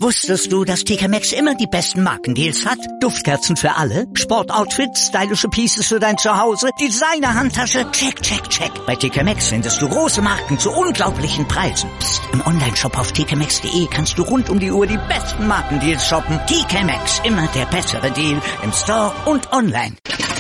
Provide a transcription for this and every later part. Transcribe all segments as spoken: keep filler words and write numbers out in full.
Wusstest du, dass T K Maxx immer die besten Markendeals hat? Duftkerzen für alle, Sportoutfits, stylische Pieces für dein Zuhause, Designer-Handtasche, check, check, check. Bei T K Maxx findest du große Marken zu unglaublichen Preisen. Psst. Im Onlineshop auf t k maxx punkt de kannst du rund um die Uhr die besten Markendeals shoppen. T K Maxx, immer der bessere Deal im Store und online.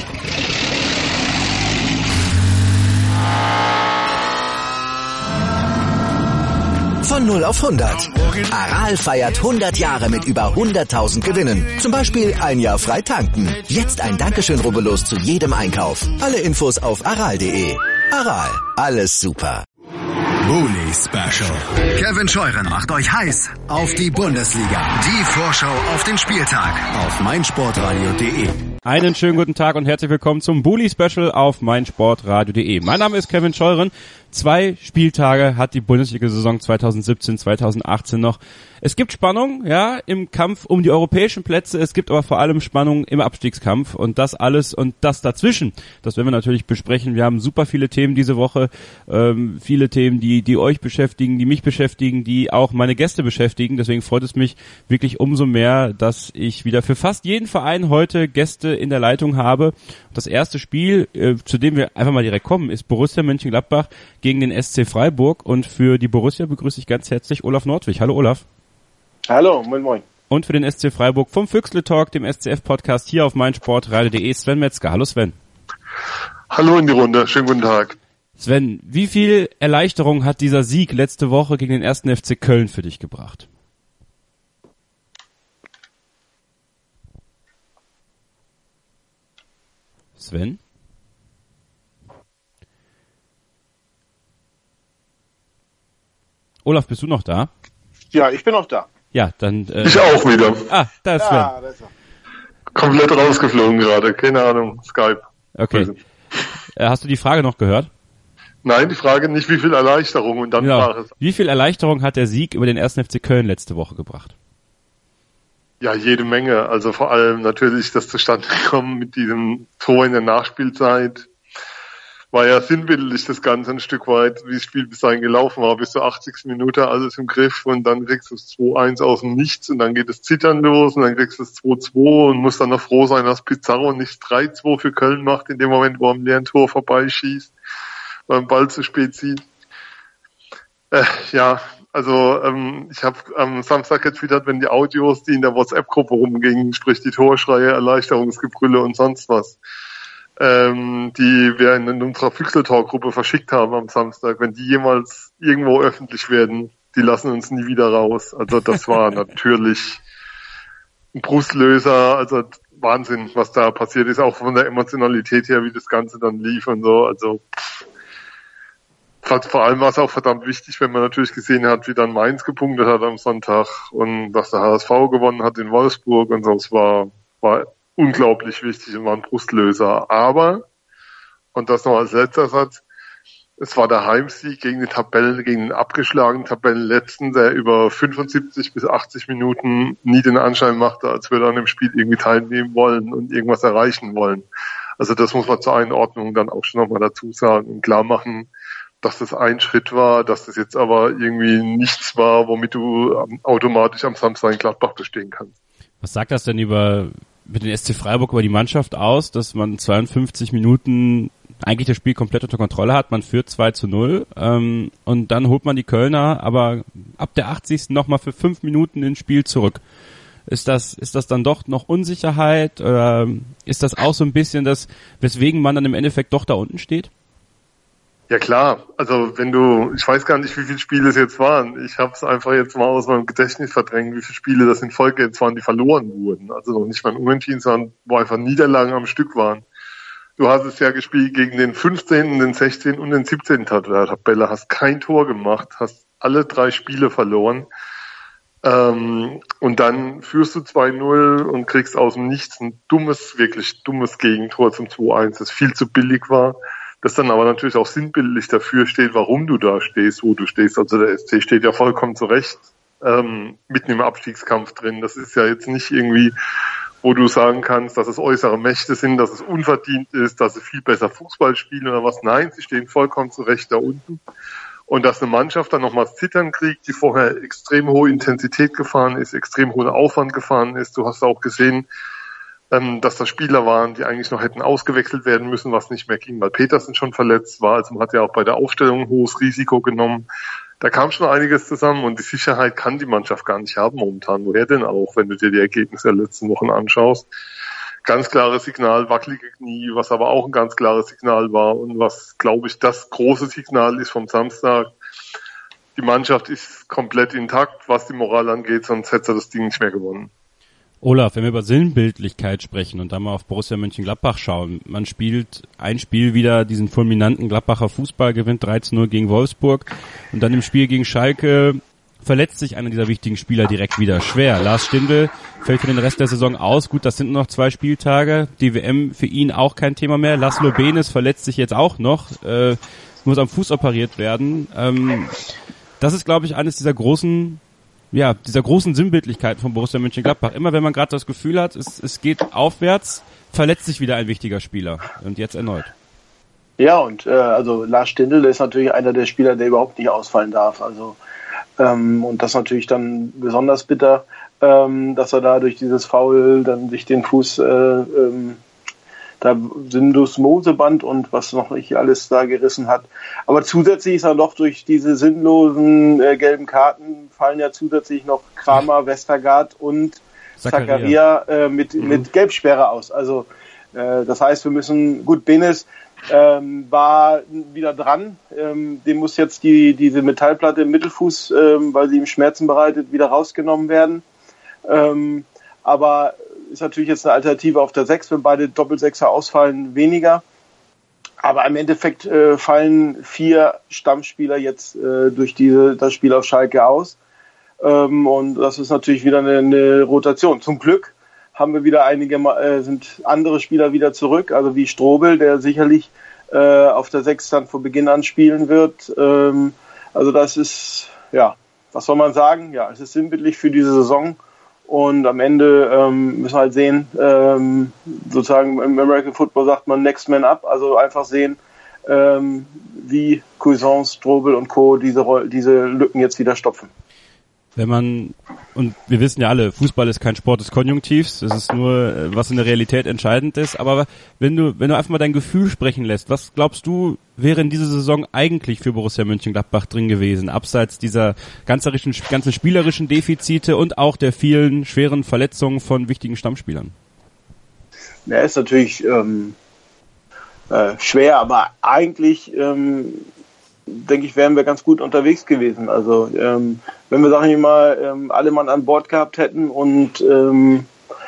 Von null auf hundert. Aral feiert hundert Jahre mit über hunderttausend Gewinnen. Zum Beispiel ein Jahr frei tanken. Jetzt ein Dankeschön, rubbellos zu jedem Einkauf. Alle Infos auf aral punkt de. Aral, alles super. Bully Special. Kevin Scheuren macht euch heiß auf die Bundesliga. Die Vorschau auf den Spieltag auf meinsportradio punkt de. Einen schönen guten Tag und herzlich willkommen zum Bully Special auf meinsportradio punkt de. Mein Name ist Kevin Scheuren. Zwei Spieltage hat die Bundesliga-Saison zwanzig siebzehn zwanzig achtzehn noch. Es gibt Spannung, ja, im Kampf um die europäischen Plätze. Es gibt aber vor allem Spannung im Abstiegskampf und das alles und das dazwischen. Das werden wir natürlich besprechen. Wir haben super viele Themen diese Woche, ähm, viele Themen, die die euch beschäftigen, die mich beschäftigen, die auch meine Gäste beschäftigen. Deswegen freut es mich wirklich umso mehr, dass ich wieder für fast jeden Verein heute Gäste in der Leitung habe. Das erste Spiel, äh, zu dem wir einfach mal direkt kommen, ist Borussia Mönchengladbach gegen den S C Freiburg und für die Borussia begrüße ich ganz herzlich Olaf Nordwig. Hallo Olaf. Hallo, moin moin. Und für den S C Freiburg vom Füchsle Talk, dem S C F-Podcast hier auf meinsportradio punkt de, Sven Metzger. Hallo Sven. Hallo in die Runde, schönen guten Tag. Sven, wie viel Erleichterung hat dieser Sieg letzte Woche gegen den ersten F C Köln für dich gebracht? Sven? Olaf, bist du noch da? Ja, ich bin noch da. Ja, dann... Äh, ich auch wieder. Ah, da ist Sven. Ja, das ist komplett rausgeflogen gerade, keine Ahnung, Skype. Okay. Äh, hast du die Frage noch gehört? Nein, die Frage nicht, wie viel Erleichterung und dann genau. war es. Wie viel Erleichterung hat der Sieg über den ersten F C Köln letzte Woche gebracht? Ja, jede Menge. Also vor allem natürlich das Zustandekommen mit diesem Tor in der Nachspielzeit. War ja sinnbildlich das Ganze ein Stück weit, wie das Spiel bis dahin gelaufen war, bis zur achtzigsten Minute alles im Griff und dann kriegst du das zwei eins aus dem Nichts und dann geht das Zittern los und dann kriegst du das zwei zwei und musst dann noch froh sein, dass Pizarro nicht drei zwei für Köln macht in dem Moment, wo er am leeren Tor vorbeischießt, weil er Ball zu spät zieht. Äh, ja, also ähm, ich habe am Samstag getwittert, wenn die Audios, die in der WhatsApp-Gruppe rumgingen, sprich die Torschreie, Erleichterungsgebrülle und sonst was, ähm, die wir in unserer Füchsle-Talk-Gruppe verschickt haben am Samstag, wenn die jemals irgendwo öffentlich werden, die lassen uns nie wieder raus. Also das war natürlich ein Brustlöser, also Wahnsinn, was da passiert ist, auch von der Emotionalität her, wie das Ganze dann lief und so. Also vor allem war es auch verdammt wichtig, wenn man natürlich gesehen hat, wie dann Mainz gepunktet hat am Sonntag und dass der H S V gewonnen hat in Wolfsburg und so. Es war, war unglaublich wichtig und war ein Brustlöser. Aber, und das noch als letzter Satz, es war der Heimsieg gegen den Tabellen, gegen den abgeschlagenen Tabellenletzten, der über fünfundsiebzig bis achtzig Minuten nie den Anschein machte, als würde er an dem Spiel irgendwie teilnehmen wollen und irgendwas erreichen wollen. Also das muss man zur Einordnung dann auch schon nochmal dazu sagen und klar machen, dass das ein Schritt war, dass das jetzt aber irgendwie nichts war, womit du automatisch am Samstag in Gladbach bestehen kannst. Was sagt das denn über mit den S C Freiburg über die Mannschaft aus, dass man zweiundfünfzig Minuten eigentlich das Spiel komplett unter Kontrolle hat, man führt zwei zu null ähm, und dann holt man die Kölner aber ab der achtzigsten nochmal für fünf Minuten ins Spiel zurück. Ist das ist das dann doch noch Unsicherheit oder ist das auch so ein bisschen das, weswegen man dann im Endeffekt doch da unten steht? Ja klar, also wenn du, ich weiß gar nicht, wie viele Spiele es jetzt waren. Ich habe es einfach jetzt mal aus meinem Gedächtnis verdrängt, wie viele Spiele das in Folge jetzt waren, die verloren wurden. Also noch nicht mal ein Unentschieden, sondern wo einfach Niederlagen am Stück waren. Du hast es ja gespielt gegen den fünfzehnten, den sechzehnten und den siebzehnten der Tabelle, hast kein Tor gemacht, hast alle drei Spiele verloren. Ähm, und dann führst du zwei null und kriegst aus dem Nichts ein dummes, wirklich dummes Gegentor zum zwei eins, das viel zu billig war. Das dann aber natürlich auch sinnbildlich dafür steht, warum du da stehst, wo du stehst. Also der S C steht ja vollkommen zurecht ähm, mitten im Abstiegskampf drin. Das ist ja jetzt nicht irgendwie, wo du sagen kannst, dass es äußere Mächte sind, dass es unverdient ist, dass sie viel besser Fußball spielen oder was. Nein, sie stehen vollkommen zurecht da unten. Und dass eine Mannschaft dann nochmals Zittern kriegt, die vorher extrem hohe Intensität gefahren ist, extrem hohen Aufwand gefahren ist. Du hast auch gesehen, ähm, dass da Spieler waren, die eigentlich noch hätten ausgewechselt werden müssen, was nicht mehr ging, weil Petersen schon verletzt war. Also man hat ja auch bei der Aufstellung ein hohes Risiko genommen. Da kam schon einiges zusammen und die Sicherheit kann die Mannschaft gar nicht haben momentan. Woher denn auch, wenn du dir die Ergebnisse der letzten Wochen anschaust? Ganz klares Signal, wackelige Knie, was aber auch ein ganz klares Signal war und was, glaube ich, das große Signal ist vom Samstag. Die Mannschaft ist komplett intakt, was die Moral angeht, sonst hätte sie das Ding nicht mehr gewonnen. Olaf, wenn wir über Sinnbildlichkeit sprechen und dann mal auf Borussia Mönchengladbach schauen, man spielt ein Spiel wieder diesen fulminanten Gladbacher Fußball, gewinnt drei zu null gegen Wolfsburg und dann im Spiel gegen Schalke verletzt sich einer dieser wichtigen Spieler direkt wieder schwer. Lars Stindl fällt für den Rest der Saison aus. Gut, das sind nur noch zwei Spieltage. Die W M für ihn auch kein Thema mehr. Laszlo Benes verletzt sich jetzt auch noch, äh, muss am Fuß operiert werden. Ähm, das ist, glaube ich, eines dieser großen, ja, dieser großen Sinnbildlichkeiten von Borussia Mönchengladbach. Immer wenn man gerade das Gefühl hat, es, es geht aufwärts, verletzt sich wieder ein wichtiger Spieler. Und jetzt erneut. Ja, und äh, also Lars Stindl ist natürlich einer der Spieler, der überhaupt nicht ausfallen darf. Also Ähm, und das natürlich dann besonders bitter, ähm, dass er da durch dieses Foul dann sich den Fuß, äh, ähm, da Syndesmoseband und was noch nicht alles da gerissen hat. Aber zusätzlich ist er noch durch diese sinnlosen äh, gelben Karten fallen ja zusätzlich noch Kramer, Westergaard und Zakaria äh, mit, mhm. mit Gelbsperre aus. Also äh, das heißt, wir müssen, gut, Benes Ähm, war wieder dran. Ähm, dem muss jetzt die diese Metallplatte im Mittelfuß, ähm, weil sie ihm Schmerzen bereitet, wieder rausgenommen werden. Ähm, aber ist natürlich jetzt eine Alternative auf der sechs, wenn beide Doppelsechser ausfallen, weniger. Aber im Endeffekt äh, fallen vier Stammspieler jetzt äh, durch diese das Spiel auf Schalke aus. Ähm, und das ist natürlich wieder eine, eine Rotation. Zum Glück haben wir wieder einige, äh, sind andere Spieler wieder zurück, also wie Strobel, der sicherlich äh, auf der sechs dann von Beginn an spielen wird. Ähm, also das ist, ja, was soll man sagen? Ja, es ist sinnbildlich für diese Saison und am Ende ähm, müssen wir halt sehen, ähm, sozusagen im American Football sagt man Next Man Up, also einfach sehen, ähm, wie Cuisance, Strobel und Co. diese, diese Lücken jetzt wieder stopfen. Wenn man, und wir wissen ja alle, Fußball ist kein Sport des Konjunktivs, es ist nur, was in der Realität entscheidend ist, aber wenn du, wenn du einfach mal dein Gefühl sprechen lässt, was glaubst du, wäre in dieser Saison eigentlich für Borussia Mönchengladbach drin gewesen, abseits dieser ganzen, ganzen spielerischen Defizite und auch der vielen schweren Verletzungen von wichtigen Stammspielern? Ja, ist natürlich ähm, äh, schwer, aber eigentlich ähm, denke ich, wären wir ganz gut unterwegs gewesen. Also ähm, wenn wir, sag ich mal, ähm, alle Mann an Bord gehabt hätten und ähm,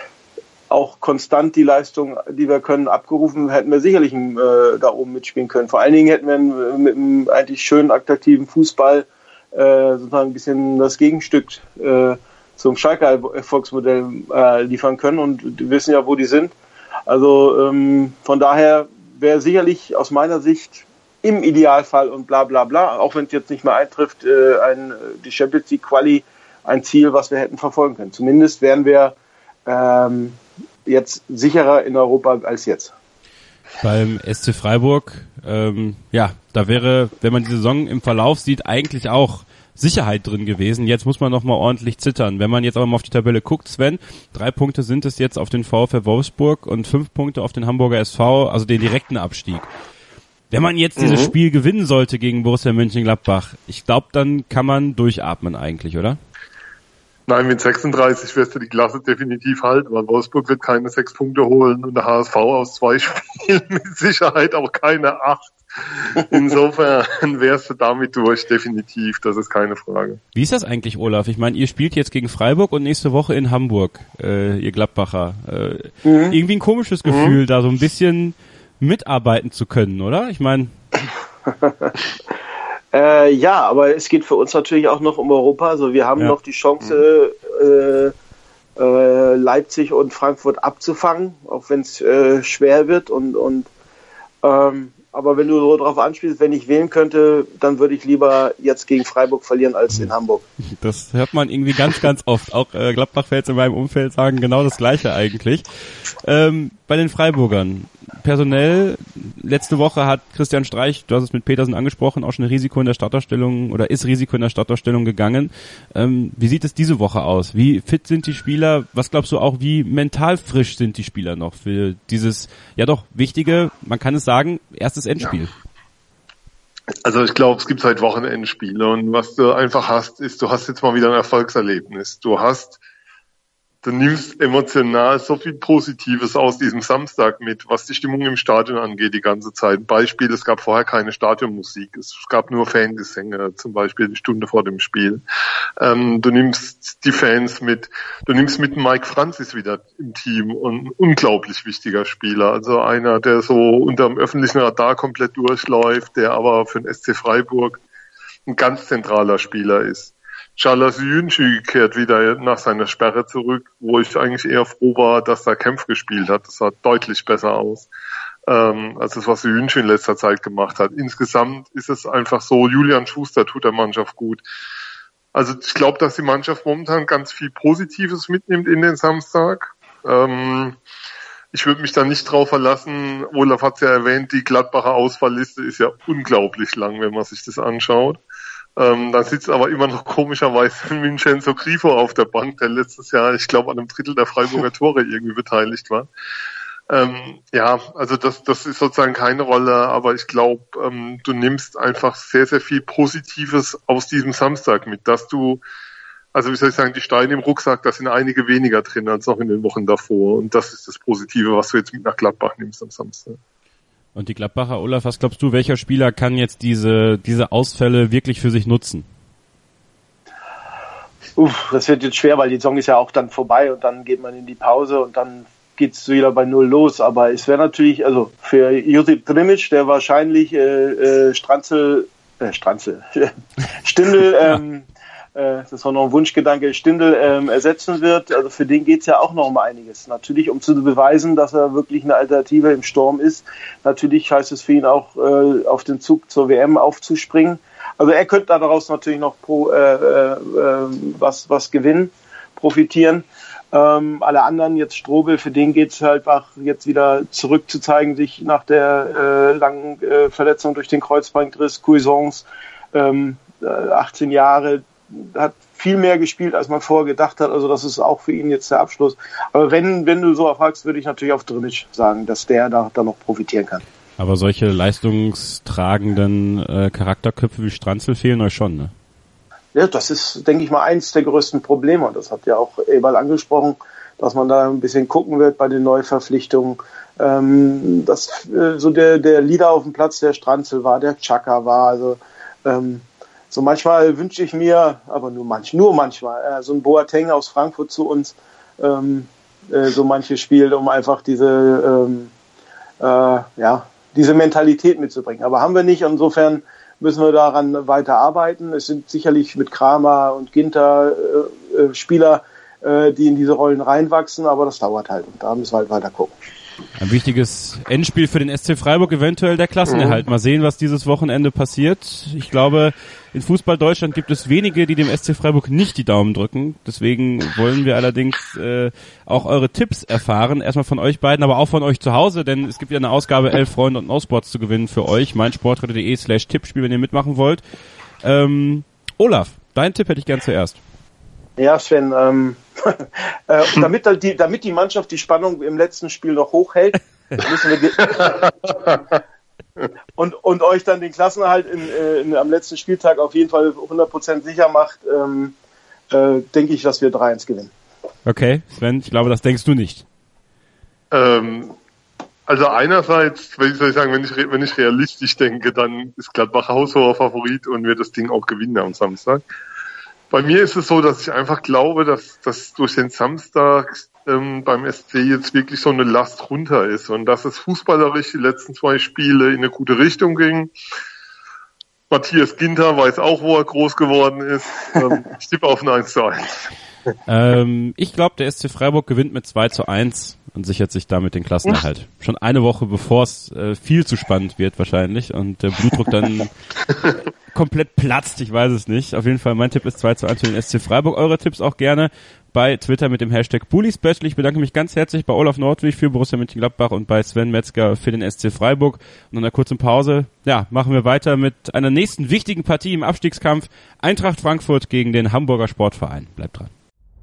auch konstant die Leistung, die wir können, abgerufen, hätten wir sicherlich äh, da oben mitspielen können. Vor allen Dingen hätten wir mit einem eigentlich schönen, attraktiven Fußball äh, sozusagen ein bisschen das Gegenstück äh, zum Schalker Erfolgsmodell äh, liefern können und wir wissen ja, wo die sind. Also ähm, von daher wäre sicherlich aus meiner Sicht im Idealfall und bla bla bla, auch wenn es jetzt nicht mehr eintrifft, äh, ein, die Champions League Quali ein Ziel, was wir hätten verfolgen können. Zumindest wären wir ähm, jetzt sicherer in Europa als jetzt. Beim S C Freiburg, ähm, ja, da wäre, wenn man die Saison im Verlauf sieht, eigentlich auch Sicherheit drin gewesen. Jetzt muss man nochmal ordentlich zittern. Wenn man jetzt aber mal auf die Tabelle guckt, Sven, drei Punkte sind es jetzt auf den VfL Wolfsburg und fünf Punkte auf den Hamburger S V, also den direkten Abstieg. Wenn man jetzt mhm. dieses Spiel gewinnen sollte gegen Borussia Mönchengladbach, ich glaube, dann kann man durchatmen eigentlich, oder? Nein, mit sechsunddreißig wirst du die Klasse definitiv halten, weil Wolfsburg wird keine sechs Punkte holen und der H S V aus zwei Spielen mit Sicherheit auch keine acht. Insofern wärst du damit durch, definitiv, das ist keine Frage. Wie ist das eigentlich, Olaf? Ich meine, ihr spielt jetzt gegen Freiburg und nächste Woche in Hamburg, äh, ihr Gladbacher. Äh, mhm. Irgendwie ein komisches Gefühl, mhm. da so ein bisschen mitarbeiten zu können, oder? Ich meine... äh, ja, aber es geht für uns natürlich auch noch um Europa. Also wir haben ja. noch die Chance, äh, äh, Leipzig und Frankfurt abzufangen, auch wenn es äh, schwer wird. Und, und ähm, aber wenn du so drauf anspielst, wenn ich wählen könnte, dann würde ich lieber jetzt gegen Freiburg verlieren als in Hamburg. Das hört man irgendwie ganz, ganz oft. Auch äh, Gladbach-Fans in meinem Umfeld sagen genau das Gleiche eigentlich. Ähm, bei den Freiburgern, personell letzte Woche hat Christian Streich, du hast es mit Petersen angesprochen, auch schon ein Risiko in der Startaufstellung oder ist Risiko in der Startaufstellung gegangen. Ähm, wie sieht es diese Woche aus? Wie fit sind die Spieler? Was glaubst du auch, wie mental frisch sind die Spieler noch für dieses, ja doch, wichtige, man kann es sagen, erstes Endspiel? Ja. Also ich glaube, es gibt halt Wochenendspiele und was du einfach hast, ist, du hast jetzt mal wieder ein Erfolgserlebnis. Du hast Du nimmst emotional so viel Positives aus diesem Samstag mit, was die Stimmung im Stadion angeht, die ganze Zeit. Beispiel, es gab vorher keine Stadionmusik, es gab nur Fangesänge, zum Beispiel eine Stunde vor dem Spiel. Ähm, du nimmst die Fans mit, du nimmst mit Mike Francis wieder im Team und ein unglaublich wichtiger Spieler, also einer, der so unterm öffentlichen Radar komplett durchläuft, der aber für den S C Freiburg ein ganz zentraler Spieler ist. Charles Jünschü kehrt wieder nach seiner Sperre zurück, wo ich eigentlich eher froh war, dass er Kempf gespielt hat. Das sah deutlich besser aus, ähm, als das, was Jünschü in letzter Zeit gemacht hat. Insgesamt ist es einfach so, Julian Schuster tut der Mannschaft gut. Also ich glaube, dass die Mannschaft momentan ganz viel Positives mitnimmt in den Samstag. Ähm, ich würde mich da nicht drauf verlassen. Olaf hat es ja erwähnt, die Gladbacher Ausfallliste ist ja unglaublich lang, wenn man sich das anschaut. Ähm, da sitzt aber immer noch komischerweise Vincenzo Grifo auf der Bank, der letztes Jahr, ich glaube, an einem Drittel der Freiburger Tore irgendwie beteiligt war. Ähm, ja, also das, das ist sozusagen keine Rolle, aber ich glaube, ähm, du nimmst einfach sehr, sehr viel Positives aus diesem Samstag mit, dass du, also wie soll ich sagen, die Steine im Rucksack, da sind einige weniger drin als noch in den Wochen davor und das ist das Positive, was du jetzt mit nach Gladbach nimmst am Samstag. Und die Gladbacher, Olaf, was glaubst du, welcher Spieler kann jetzt diese diese Ausfälle wirklich für sich nutzen? Uff, das wird jetzt schwer, weil die Saison ist ja auch dann vorbei und dann geht man in die Pause und dann geht's wieder bei Null los. Aber es wäre natürlich, also für Josip Drmic, der wahrscheinlich äh, äh, Stranzel, äh, Stranzel, Stindl, ähm, äh, das war noch ein Wunschgedanke, Stindl ähm, ersetzen wird. Also für den geht's ja auch noch um einiges. Natürlich, um zu beweisen, dass er wirklich eine Alternative im Sturm ist. Natürlich heißt es für ihn auch, äh, auf den Zug zur W M aufzuspringen. Also er könnte daraus natürlich noch pro, äh, äh, was, was gewinnen, profitieren. Ähm, alle anderen, jetzt Strobel, für den geht's halt einfach jetzt wieder zurückzuzeigen, sich nach der äh, langen äh, Verletzung durch den Kreuzbandriss, Cuisance, ähm, achtzehn Jahre, hat viel mehr gespielt, als man vorher gedacht hat. Also das ist auch für ihn jetzt der Abschluss. Aber wenn wenn du so fragst, würde ich natürlich auf Drmic sagen, dass der da, da noch profitieren kann. Aber solche leistungstragenden äh, Charakterköpfe wie Stranzel fehlen euch schon, ne? Ja, das ist, denke ich mal, eins der größten Probleme. Und das hat ja auch Eberl angesprochen, dass man da ein bisschen gucken wird bei den Neuverpflichtungen. Ähm, dass äh, so der der Leader auf dem Platz der Stranzel war, der Chaka war. Also ähm, so manchmal wünsche ich mir, aber nur manch, nur manchmal, äh, so ein Boateng aus Frankfurt zu uns, ähm, äh, so manches Spiel, um einfach diese, ähm, äh, ja, diese Mentalität mitzubringen. Aber haben wir nicht, insofern müssen wir daran weiter arbeiten. Es sind sicherlich mit Kramer und Ginter äh, äh, Spieler, äh, die in diese Rollen reinwachsen, aber das dauert halt und da müssen wir halt weiter gucken. Ein wichtiges Endspiel für den S C Freiburg, eventuell der Klassenerhalt. Mhm. Mal sehen, was dieses Wochenende passiert. Ich glaube, in Fußball Deutschland gibt es wenige, die dem S C Freiburg nicht die Daumen drücken. Deswegen wollen wir allerdings äh, auch eure Tipps erfahren. Erstmal von euch beiden, aber auch von euch zu Hause, denn es gibt ja eine Ausgabe elf Freunde und No-Sports zu gewinnen für euch. meinsportradio.de slash Tippspiel, wenn ihr mitmachen wollt. Ähm, Olaf, deinen Tipp hätte ich gern zuerst. Ja, Sven, ähm, äh, damit, die, damit die Mannschaft die Spannung im letzten Spiel noch hochhält, müssen wir und, und euch dann den Klassenerhalt in, in, am letzten Spieltag auf jeden Fall hundert Prozent sicher macht, ähm, äh, denke ich, dass wir drei eins gewinnen. Okay, Sven, ich glaube, das denkst du nicht. Ähm, also einerseits, wenn ich, soll ich sagen, wenn ich, wenn ich realistisch denke, dann ist Gladbach haushoher Favorit und wird das Ding auch gewinnen am Samstag. Bei mir ist es so, dass ich einfach glaube, dass, dass durch den Samstag ähm, beim S C jetzt wirklich so eine Last runter ist und dass es fußballerisch die letzten zwei Spiele in eine gute Richtung ging. Matthias Ginter weiß auch, wo er groß geworden ist. Ähm, ich tippe auf ein eins zu eins. Ähm, ich glaube, der S C Freiburg gewinnt mit zwei zu eins und sichert sich damit den Klassenerhalt. Schon eine Woche bevor es äh, viel zu spannend wird wahrscheinlich und der Blutdruck dann komplett platzt, ich weiß es nicht. Auf jeden Fall, mein Tipp ist zwei zu eins für den S C Freiburg. Eure Tipps auch gerne bei Twitter mit dem Hashtag Bully Special. Ich bedanke mich ganz herzlich bei Olaf Nordwig für Borussia Mönchengladbach und bei Sven Metzger für den S C Freiburg. Und in einer kurzen Pause, ja, machen wir weiter mit einer nächsten wichtigen Partie im Abstiegskampf. Eintracht Frankfurt gegen den Hamburger Sportverein. Bleibt dran.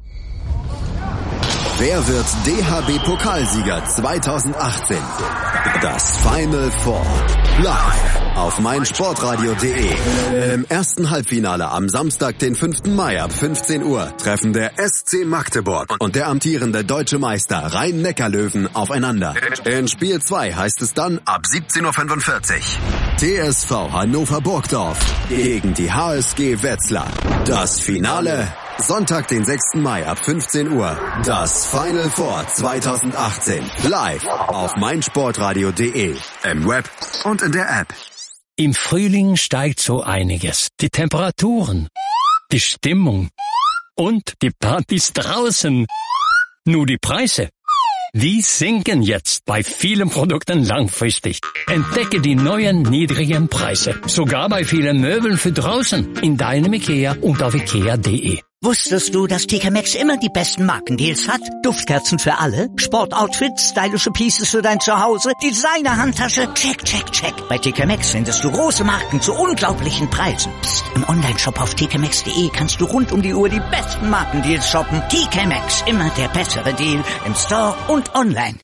Wer wird D H B-Pokalsieger zweitausendachtzehn? Das Final Four. Live auf meinsportradio punkt de. Im ersten Halbfinale am Samstag, den fünften Mai ab fünfzehn Uhr treffen der S C Magdeburg und der amtierende deutsche Meister Rhein-Neckar-Löwen aufeinander. In Spiel zwei heißt es dann ab siebzehn Uhr fünfundvierzig. T S V Hannover Burgdorf gegen die H S G Wetzlar. Das Finale Sonntag, den sechsten Mai ab fünfzehn Uhr. Das Final Four zweitausendachtzehn. Live auf meinsportradio punkt de. Im Web und in der App. Im Frühling steigt so einiges. Die Temperaturen, die Stimmung und die Partys draußen. Nur die Preise, die sinken jetzt bei vielen Produkten langfristig. Entdecke die neuen niedrigen Preise. Sogar bei vielen Möbeln für draußen. In deinem Ikea und auf ikea punkt de. Wusstest du, dass T K Maxx immer die besten Markendeals hat? Duftkerzen für alle, Sportoutfits, stylische Pieces für dein Zuhause, Designer-Handtasche, check, check, check. Bei T K Maxx findest du große Marken zu unglaublichen Preisen. Psst. Im Onlineshop auf t k maxx punkt de kannst du rund um die Uhr die besten Markendeals shoppen. T K Maxx, immer der bessere Deal im Store und online.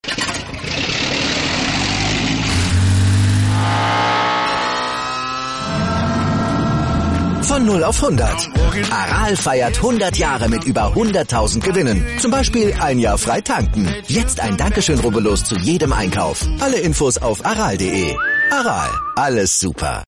Von null auf hundert. Aral feiert hundert Jahre mit über hunderttausend Gewinnen. Zum Beispiel ein Jahr frei tanken. Jetzt ein Dankeschön, rubbellos zu jedem Einkauf. Alle Infos auf aral punkt de. Aral, alles super.